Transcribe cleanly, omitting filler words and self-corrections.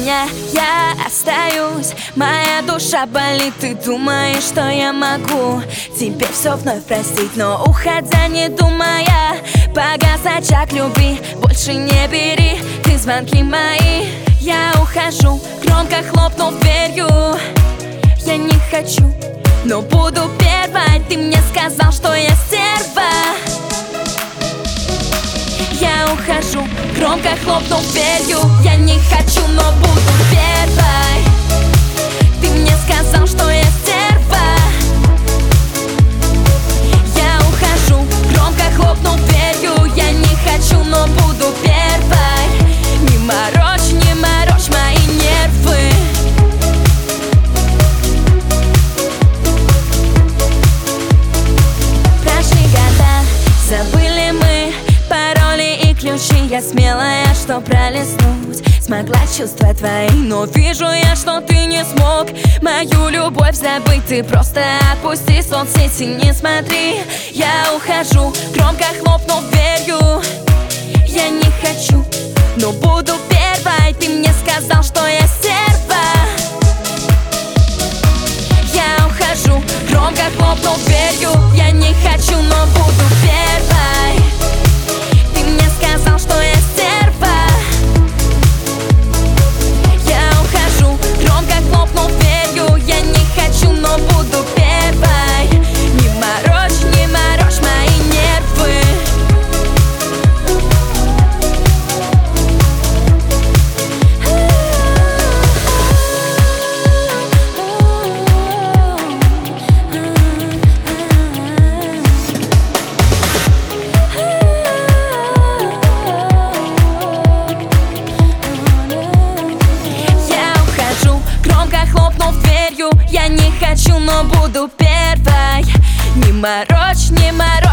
меня, я остаюсь. Моя душа болит, ты думаешь, что я могу тебе все вновь простить, но уходя, не думая, погас очаг любви. Больше не бери ты звонки мои. Я ухожу, громко хлопнув дверью. Я не хочу, но буду первой. Ты мне сказал, что я стерва. Я ухожу, громко хлопнув дверью. Я не хочу, но буду первой. Ты мне сказал, что я стерва. Я ухожу, громко хлопнув дверью. Я не хочу, но буду первой. Не морочь мои нервы. Прошли года, забыли мы пароли и ключи. Я смелая, что пролистнуть смогла чувства твои, но вижу я, что ты не смог мою любовь забыть. Ты просто отпусти соцсети, не смотри. Я ухожу, громко хлопнув дверью. Я не хочу, но буду первой. Ты мне сказал, что я стерва. Я ухожу, громко хлопнув дверью. Я не хочу, но буду первой. Ты мне сказал, что я стерва. Я ухожу, громко хлопнув дверью. Я не хочу, но буду первой. Не морочь мои нервы. Громко хлопнув дверью. Я не хочу, но буду первой. Не морочь